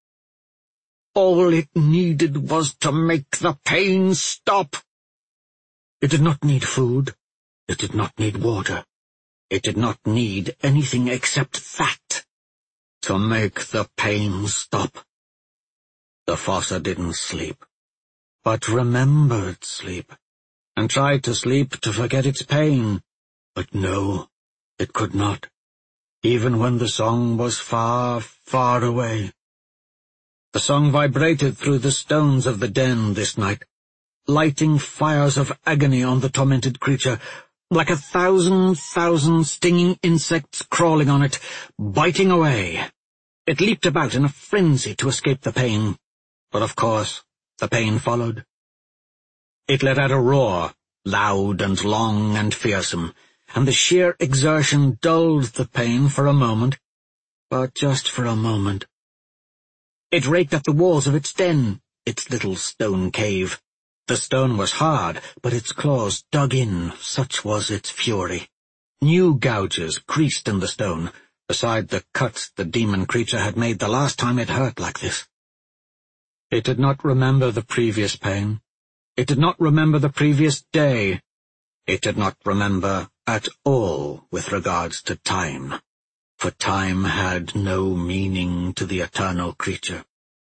All it needed was to make the pain stop. It did not need food. It did not need water. It did not need anything except that, to make the pain stop. The fossa didn't sleep, but remembered sleep, and tried to sleep to forget its pain. But no, it could not, even when the song was far, far away. The song vibrated through the stones of the den this night, lighting fires of agony on the tormented creature, like 1,000 stinging insects crawling on it, biting away. It leaped about in a frenzy to escape the pain, but of course the pain followed. It let out a roar, loud and long and fearsome, and the sheer exertion dulled the pain for a moment, but just for a moment. It raked at the walls of its den, its little stone cave. The stone was hard, but its claws dug in, such was its fury. New gouges creased in the stone, beside the cuts the demon creature had made the last time it hurt like this. It did not remember the previous pain. It did not remember the previous day. It did not remember at all with regards to time, for time had no meaning to the eternal creature.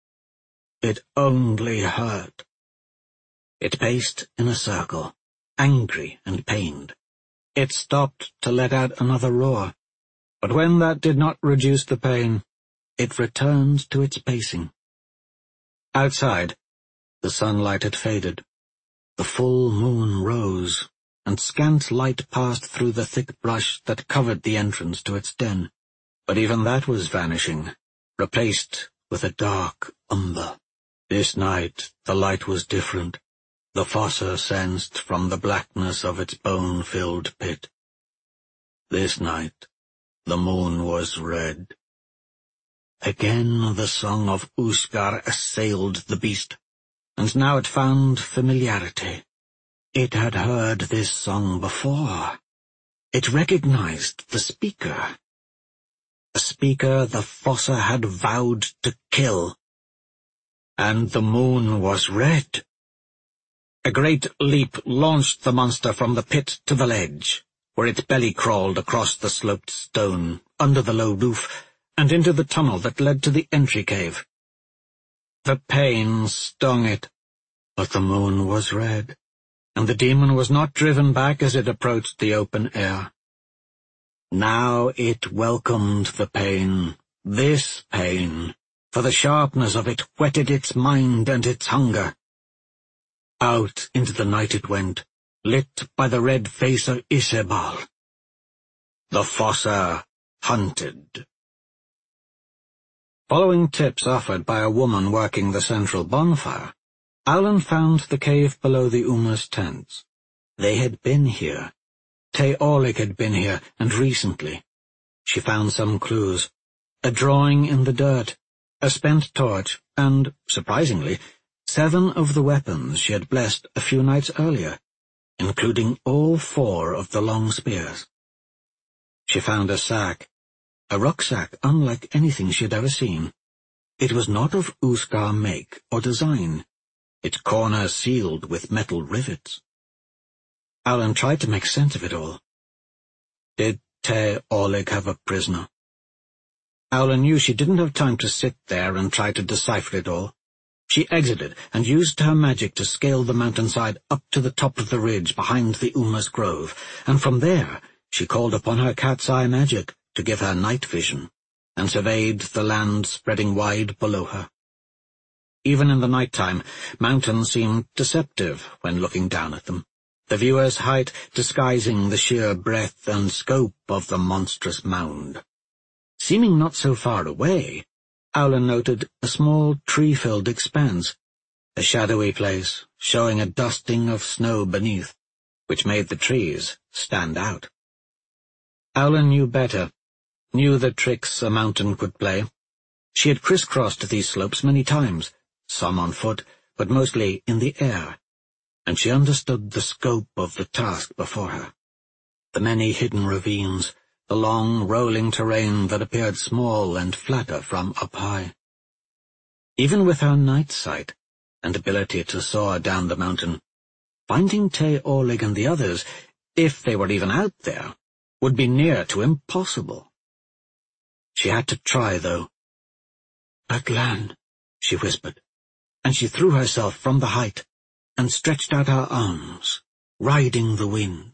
It only hurt. It paced in a circle, angry and pained. It stopped to let out another roar, but when that did not reduce the pain, it returned to its pacing. Outside, the sunlight had faded. The full moon rose, and scant light passed through the thick brush that covered the entrance to its den, but even that was vanishing, replaced with a dark umber. This night the light was different. The fossa sensed from the blackness of its bone-filled pit. This night the moon was red. Again the song of Uskar assailed the beast, and now it found familiarity. It had heard this song before. It recognized the speaker. A speaker the fosse had vowed to kill. And the moon was red. A great leap launched the monster from the pit to the ledge, where it belly-crawled across the sloped stone, under the low roof, and into the tunnel that led to the entry cave. The pain stung it, but the moon was red, and the demon was not driven back as it approached the open air. Now it welcomed the pain, this pain, for the sharpness of it whetted its mind and its hunger. Out into the night it went, lit by the red face of Isebal. The fosse hunted. Following tips offered by a woman working the central bonfire, Alan found the cave below the Uma's tents. They had been here. Te Orlig had been here, and recently. She found some clues. A drawing in the dirt, a spent torch, and, surprisingly, 7 of the weapons she had blessed a few nights earlier, including all 4 of the long spears. She found a sack, a rucksack unlike anything she had ever seen. It was not of Uskar make or design, its corners sealed with metal rivets. Alan tried to make sense of it all. Did Te Orlig have a prisoner? Alan knew she didn't have time to sit there and try to decipher it all. She exited and used her magic to scale the mountainside up to the top of the ridge behind the Uma's grove, and from there she called upon her cat's eye magic to give her night vision, and surveyed the land spreading wide below her. Even in the night-time, mountains seemed deceptive when looking down at them, the viewer's height disguising the sheer breadth and scope of the monstrous mound. Seeming not so far away, Alan noted a small tree-filled expanse, a shadowy place showing a dusting of snow beneath, which made the trees stand out. Alan knew better, knew the tricks a mountain could play. She had crisscrossed these slopes many times, some on foot, but mostly in the air, and she understood the scope of the task before her. The many hidden ravines, the long, rolling terrain that appeared small and flatter from up high. Even with her night sight and ability to soar down the mountain, finding Te Orlig and the others, if they were even out there, would be near to impossible. She had to try, though. "Atlan," she whispered, and she threw herself from the height and stretched out her arms, riding the wind.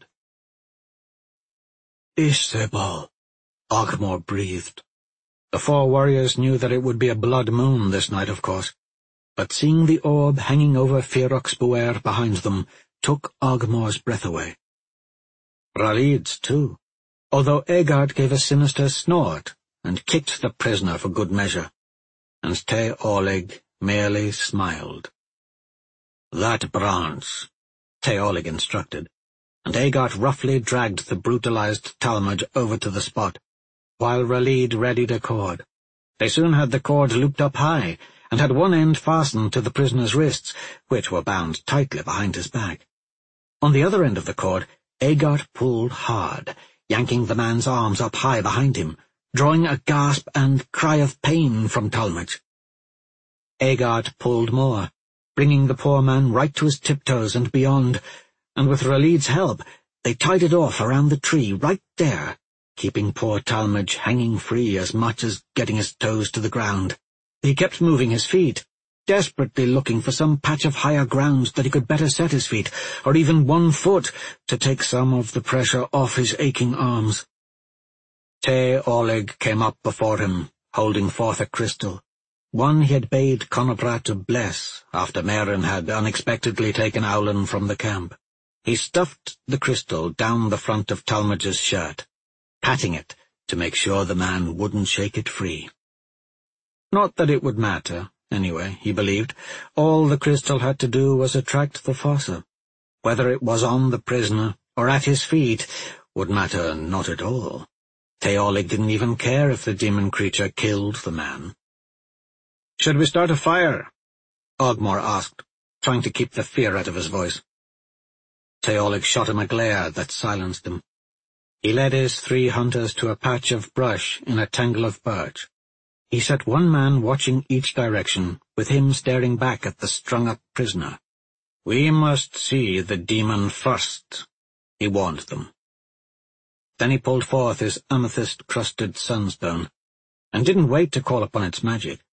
"Isebal," Ogmore breathed. The 4 warriors knew that it would be a blood moon this night, of course, but seeing the orb hanging over Ferox Buer behind them took Ogmore's breath away. Ralid's, too, although Egard gave a sinister snort and kicked the prisoner for good measure, and Te Orlig merely smiled. "That branch," Te Orlig instructed, and Egard roughly dragged the brutalized Talmud over to the spot, while Ralid readied a cord. They soon had the cord looped up high, and had one end fastened to the prisoner's wrists, which were bound tightly behind his back. On the other end of the cord, Egard pulled hard, yanking the man's arms up high behind him, drawing a gasp and cry of pain from Talmud. Egard pulled more, bringing the poor man right to his tiptoes and beyond, and with Ralid's help, they tied it off around the tree right there, keeping poor Talmud hanging free as much as getting his toes to the ground. He kept moving his feet, desperately looking for some patch of higher ground that he could better set his feet, or even one foot, to take some of the pressure off his aching arms. Te Orlig came up before him, holding forth a crystal, one he had bade Conobra to bless after Meren had unexpectedly taken Aulun from the camp. He stuffed the crystal down the front of Talmadge's shirt, patting it to make sure the man wouldn't shake it free. Not that it would matter. Anyway, he believed, all the crystal had to do was attract the fossa. Whether it was on the prisoner or at his feet would matter not at all. Te Orlig didn't even care if the demon creature killed the man. "Should we start a fire?" Ogmore asked, trying to keep the fear out of his voice. Teolig shot him a glare that silenced him. He led his 3 hunters to a patch of brush in a tangle of birch. He set one man watching each direction, with him staring back at the strung-up prisoner. "We must see the demon first," he warned them. Then he pulled forth his amethyst-crusted sunstone, and didn't wait to call upon its magic.